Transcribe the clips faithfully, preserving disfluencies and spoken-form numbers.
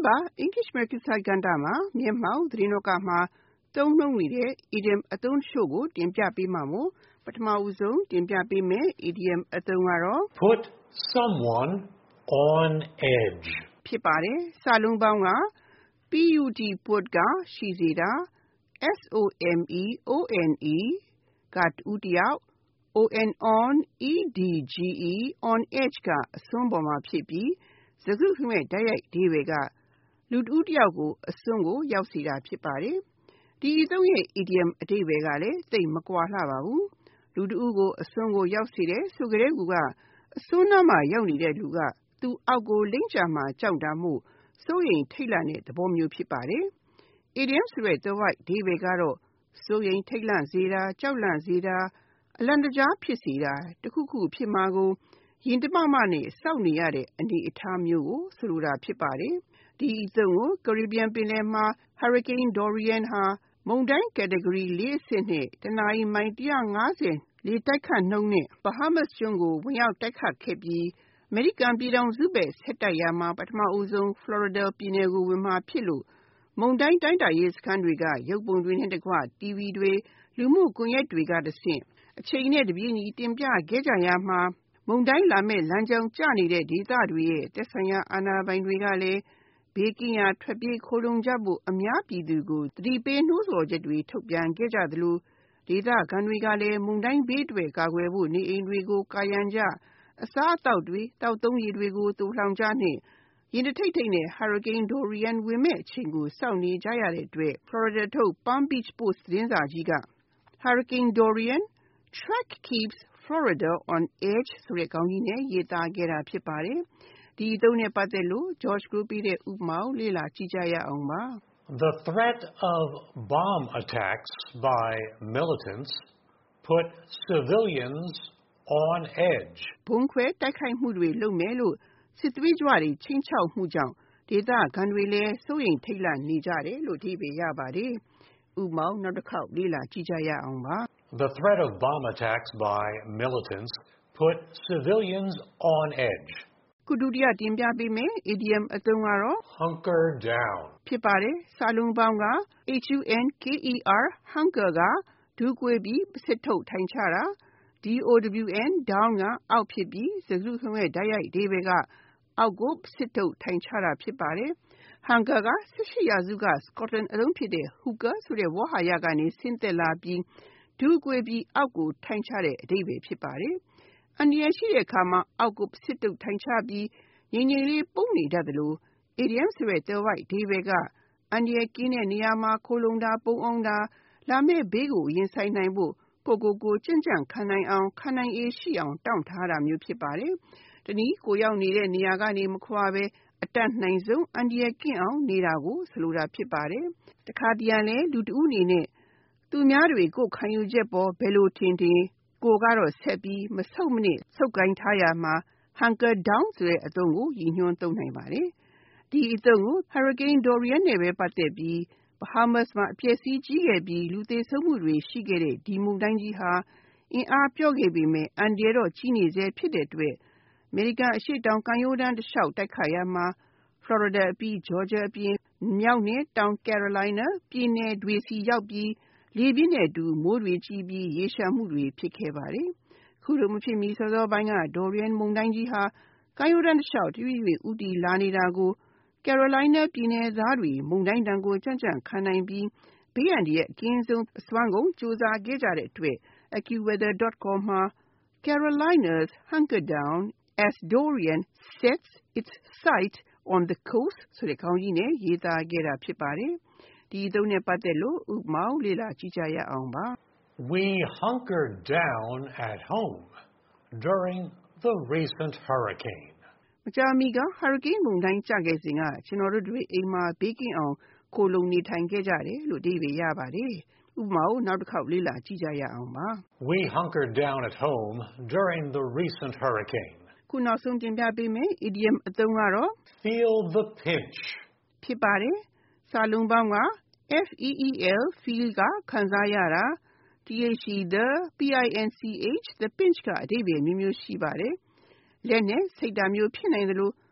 က English American စာကဏ္ဍမှာမျက်မှောက်သတင်းတော့ကမှာသုံးနှုန်းနေတဲ့ idiom အသုံးတချို့ကိုတင်ပြပေးမှာမို့ပထမဦးဆုံးတင်ပြပေးမယ် idiom အသုံးကတော့ Put someone on edge ဖြစ်ပါတယ်။စာလုံးပေါင်းက put put ကရှိစေတာ S-O-M-E-O-N-E ကတူတယောက် on on edge on edge ကအစွန်းပေါ်မှာဖြစ်ပြီးစကားစုမဲ့တိုက်ရိုက်အဓိပ္ပာယ်ကလူတဦးတယောက်ကိုအစွန်းကိုရောက်စေတာဖြစ်ပါတယ်။ဒီအသုံးရဲ့ idiom အဓိပ္ပာယ်ကလည်းသိပ်မကွာလှပါဘူး။လူတဦးကိုအစွန်းကိုရောက်စေတယ်ဆိုကြတဲ့ကူကအစွန်းနားမှာရောက်နေတဲ့လူကသူအောက်ကိုလိမ့်ချမှာကြောက်တာမို့စိုးရိမ်ထိတ်လန့်တဲ့သဘောမျိုးဖြစ်ပါတယ်။ idiom ဆိုတဲ့သွယ်ဝိုက်အဓိပ္ပာယ်ကတော့စိုးရိမ်ထိတ်လန့်စေတာကြောက်လန့်စေတာအလန့်တကြားဖြစ်စေတာတခုခုဖြစ်မှာကိုရင်တမမနဲ့စောင့်နေရတဲ့အနေအထားမျိုးကိုဆိုလိုတာဖြစ်ပါတယ်။ဒီအသုံးကို Caribbean ပင်လယ်မှာ Hurricane Dorian ဟာမုန်တိုင်း category ၄ အဆင့်နဲ့တနာရီမိုင်၁၅၀လေတိုက်ခတ်နှုန်းနဲ့ Bahamas ကျွန်းကိုဝင်ရောက်တိုက်ခတ်ခဲ့ပြီးအမေရိကန်ပြည်ထောင်စုဘက်ဆက်တိုက်ရာမှာပထမဦးဆုံး Florida ပြည်နယ်ကိုဝင်မှာဖြစ်လို့မုန်တိုင်းတိုင်းတာရေးစခန်းတွေကရုပ်ပုံတွေနဲ့တကွ တီဗီ တွေလူမှုကွန်ရက်တွေကတဆင့်အချိန်နဲ့တပြေးညီတင်ပြခဲ့ကြရမှာမုန်တိုင်းလာမဲ့လမ်းကြောင်းကျနေတဲ့ဒေသတွေရဲ့သက်ဆိုင်ရာအာဏာပိုင်တွေကလည်းဘေးကင်းရာထွက်ပြေးခိုလှုံကြဖို့အများပြည်သူကိုသတိပေးနှိုးဆော်ချက်တွေထုတ်ပြန်ခဲ့ကြသလိုဒေသခံတွေကလည်းမုန်တိုင်းဘေးတွေကာကွယ်ဖို့နေအိမ်တွေကိုကာရံကြအစားအသောက်တွေတောက်သုံးရည်တွေကိုသိုလှောင်ကြနဲ့ရင်တထိတ်ထိတ်နဲ့ Hurricane Dorian ဝင်မဲ့အချိန်ကိုစောင့်နေကြရတဲ့အတွက် Florida ထုတ် Palm Beach Post သတင်းစာကြီးက Hurricane Dorian Track keeps Florida on edge ဆိုတဲ့ခေါင်းကြီးနဲ့ရေးသားခဲ့တာဖြစ်ပါတယ်။ဒီအသုံးနဲ့ပတ်သက်လို့ George ကိုပြတဲ့ဥပမာကိုလေ့လာကြည့်ကြရအောင်ပါ။ The threat of bomb attacks by militants put civilians on edge. ဘုံခွဲတိုက်ခိုက်မှုတွေလုပ်မယ်လို့စစ်သွေးကြွတွေချင်းချောက်မှုကြောင့်ဒေသခံတွေလည်းစိုးရိမ်ထိတ်လန့်နေကြတယ်လို့အဓိပ္ပာယ်ရပါတယ်။ဥပမာနောက်တစ်ခေါက်လေ့လာကြည့်ကြရအောင်ပါ။ The threat of bomb attacks by militants put civilians on edge. ခုဒုတိယတင်ပြပေးမယ် idiom အသုံးကတော့ hunker down ဖြစ်ပါတယ်။စာလုံးပေါင်းက H U N K E R hunker ကဒူးကွေးပြီးပစစ်ထုတ်ထိုင်ချတာ D O W N down ကအောက်ဖြစ်ပြီးစကားစုဆုံးရဲ့တိုက်ရိုက်အဓိပ္ပာယ်ကအောက်ကိုပစစ်ထုတ်ထိုင်ချတာဖြစ်ပါတယ်။ hunker က၁၈ရာစုက Scotland အသုံးဖြစ်တဲ့ hooker ဆိုတဲ့ဝေါဟာရကနေဆင်းသက်လာပြီးဒူးကွေးပြီးအောက်ကိုထိုင်ချတဲ့အဓိပ္ပာယ်ဖြစ်ပါတယ်။အန္တရာယ်ရှိတဲ့အခါမှာအောက်ကိုပစစ်ထုတ်ထိုင်ချပြီးငြိမ်ငြိမ်လေးပုန်းနေတတ်သလို idiom ဆိုတဲ့သွယ်ဝိုက်အဓိပ္ပာယ်ကအန္တရာယ်ကင်းတဲ့နေရာမှာခိုလှုံတာပုန်းအောင်တာလာမယ့်ဘေးကိုရင်ဆိုင်နိုင်ဖို့ကိုကိုကိုကြံ့ကြံ့ခံနိုင်အောင်ခံနိုင်ရည်ရှိအောင်တောင့်ထားတာမျိုးဖြစ်ပါတယ်။တနည်းကိုရောက်နေတဲ့နေရာကနေမခွာဘဲအတတ်နိုင်ဆုံးအန္တရာယ်ကင်းအောင်နေတာကိုဆိုလိုတာဖြစ်ပါတယ်။တခါတရံလဲလူတဦးအနေနဲ့သူများတွေကိုယ်ခံယူချက်ပေါ်ဘယ်လိုထင်ထင်ကိုကတော့ဆက်ပြီးမဆုတ်မနစ်ဆုတ်ကိုင်းထားရမှာ hunker down ဆိုတဲ့အသုံးကိုရည်ညွှန်းသုံးနိုင်ပါတယ်။ဒီအသုံးကို Hurricane Dorian နဲ့ပဲပတ်သက်ပြီး Bahamas မှာအပျက်အစီးကြီးခဲ့ပြီးလူသေဆုံးမှုတွေရှိခဲ့တဲ့ဒီမုန်တိုင်းကြီးဟာအင်အားပျော့ခဲ့ပေမဲ့အန္တရာယ်တော့ကြီးနေဆဲဖြစ်တဲ့အတွက်အမေရိကန်အရှေ့တောင်ကမ်းရိုးတန်းတစ်လျှောက်တိုက်ခတ်ရာမှာ Florida အပြီး Georgia အပြင်မြောက်နဲ့တောင် Carolina ပြည်နယ်တွေစီရောက်ပြီးလေပြင်းနဲ့အတူမိုးတွေကြီးပြီးရေလျှံမှုတွေဖြစ်ခဲ့ပါတယ်။ခုလိုမဖြစ်မီစောစောပိုင်းက Dorian မုန်တိုင်းကြီးဟာကမ်းရိုးတန်းတစ်လျှောက်တရွေ့ရွေ့ဦးတည်လာနေတာကို Carolina ပြည်နယ်သားတွေမုန်တိုင်းဒဏ်ကိုကြံ့ကြံ့ခံနိုင်ပြီးဘေးအန္တရာယ်အကင်းဆုံးအစွမ်းကုန်ကြိုးစားခဲ့ကြတဲ့အတွက် AccuWeather dot com မှာ Carolinas hunker down as Dorian sets its sight on the coast ဆိုတဲ့ခေါင်းကြီးနဲ့ရေးသားခဲ့တာဖြစ်ပါတယ်။ဒီအသုံးနဲ့ပတ်သက်လို့ဥပမာကိုလေ့လာကြည့်ကြရအောင်ပါ။ We hunkered down at home during the recent hurricane. မကြာမီက Hurricane မုန်တိုင်းကျခဲ့စဉ်ကကျွန်တော်တို့တွေအိမ်မှာဘေးကင်းအောင်ခိုလှုံနေထိုင်ခဲ့ကြတယ်လို့အဓိပ္ပာယ်ရပါတယ်။ဥပမာကိုနောက်တစ်ခေါက်လေ့လာကြည့်ကြရအောင်ပါ။ We hunkered down at home during the recent hurricane. ခုနောက်ဆုံးတင်ပြပေးမယ် idiom အသုံးကတော့ Feel the pinch ဖြစ်ပါတယ်။စာလုံးပေါင်းက F E E L feel ကခံစားရတာ T H E the P I N C H the pinch ကအဓိပ္ပာယ်မျိုးမျိုးရှိပါတယ်။လက်နဲ့စိတ်တာမျိုးဖြစ်နိုင်သလိုဖ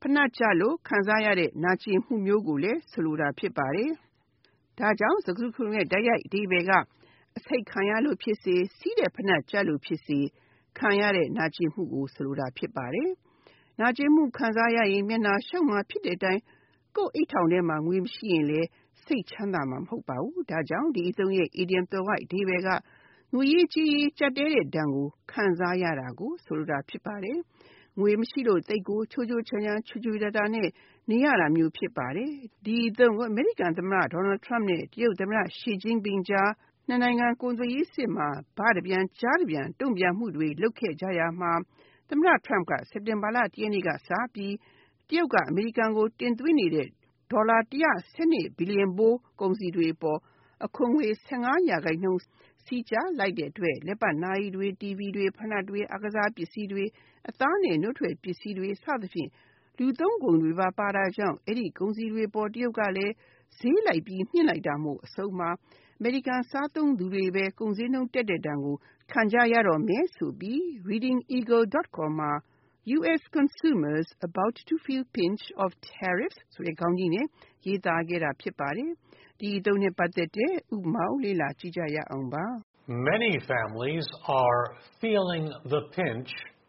နက်ကျလို့ခံစားရတဲ့နာကျင်မှုမျိုးကိုလည်းဆိုလိုတာဖြစ်ပါတယ်။ဒါကြောင့်စကားစုတခုလုံးရဲ့တိုက်ရိုက်အဓိပ္ပာယ်ကအဆိပ်ခံရလို့ဖြစ်စေစီးတဲ့ဖနက်ကျလို့ဖြစ်စေခံရတဲ့နာကျင်မှုကိုဆိုလိုတာဖြစ်ပါတယ်။နာကျင်မှုခံစားရရင်မျက်နှာရှောက်မှာဖြစ်တဲ့အတိုင်းကိုယ်အိတ်ထောင်ထဲမှာငွေမရှိရင်လည်းစိတ်ချမ်းသာမှာမဟုတ်ပါဘူး။ဒါကြောင့်ဒီအသုံးရဲ့ idiom သွယ်ဝိုက်အဓိပ္ပာယ်ကငွေရေးကြေးရေးကျပ်တည်းတဲ့ဒဏ်ကိုခံစားရတာကိုဆိုလိုတာဖြစ်ပါတယ်။ငွေမရှိလို့သိပ်ကိုချိုးချိုးချမ်းချမ်းချွေချွေတာတာနဲ့နေရတာမျိုးဖြစ်ပါတယ်။ဒီအသုံးကိုအမေရိကန်သမ္မတ Donald Trump နဲ့တရုတ်သမ္မတ Xi Jinping ကြားနှစ်နိုင်ငံကုန်သွယ်ရေးစစ်မှာဘာတပြန်ကြားတပြန်တုံ့ပြန်မှုတွေလုပ်ခဲ့ကြရာမှာသမ္မတ Trump ကစက်တင်ဘာလတစ်ရက်နေ့ကစပြီးတရုတ်ကအမေရိကန်ကိုတင်သွင်းနေတဲ့ဒေါ်လာone hundred twelveဘီလီယံဘိုးကုန်စည်တွေပေါ်အခွန်ငွေfifteenရာခိုင်နှုန်းစည်းကြပ်လိုက်တဲ့အတွက်လက်ပတ်နာရီတွေတီဗီတွေဖိနပ်တွေအားကစားပစ္စည်းတွေအသားနဲ့နှုတ်ထွက်ပစ္စည်းတွေစသဖြင့်လူသုံးကုန်တွေပါပါတာကြောင့်အဲ့ဒီကုန်စည်တွေပေါ်တရုတ်ကလည်းဈေးလိုက်ပြီးမြင့်လိုက်တာမို့အဆုံးမှာအမေရိကန်စားသုံးသူတွေပဲကုန်စည်နှုန်းတက်တဲ့ဒဏ်ကိုခံကြရတော့မယ်ဆိုပြီး reading eagle dot com မှာ U S consumers about to feel pinch of tariffs ဆိုတဲ့ခေါင်းကြီးနဲ့ရေးသားခဲ့တာဖြစ်ပါတယ်။ဒီအသုံးနဲ့ပတ်သက်တဲ့ဥပမာကိုလေ့လာကြည့်ကြရအောင်ပါ။ Many families are feeling the pinch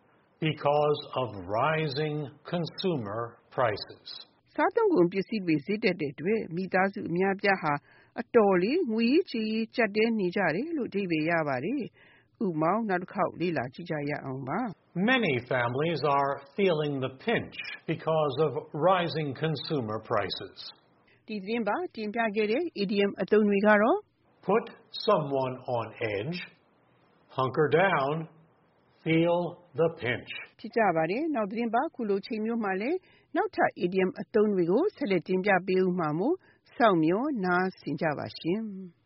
because of rising consumer prices. စားသုံးကုန်ပစ္စည်းတွေဈေးတက်တဲ့အတွက်မိသားစုအများအပြားဟာအတော်လေးငွေရေးကြေးရေးကျပ်တည်းနေကြတယ်လို့အဓိပ္ပာယ်ရပါတယ်။ဥပမာနောက်တစ်ခေါက်လေ့လာကြည့်ကြရအောင်ပါ။ Many families are feeling the pinch because of rising consumer prices. ဒီသတင်းပါတင်ပြခဲ့တဲ့ idiom အသုံးတွေကတော့ Put someone on edge, hunker down, feel the pinch. ဖြစ်ကြပါတယ်။နောက်သတင်းပါခုလိုချိန်မျိုးမှာလည်းနောက်ထပ် idiom အသုံးတွေကိုဆက်လက်တင်ပြပေးဦးမှာမို့စောင့်မျှော်နားဆင်ကြပါရှင်။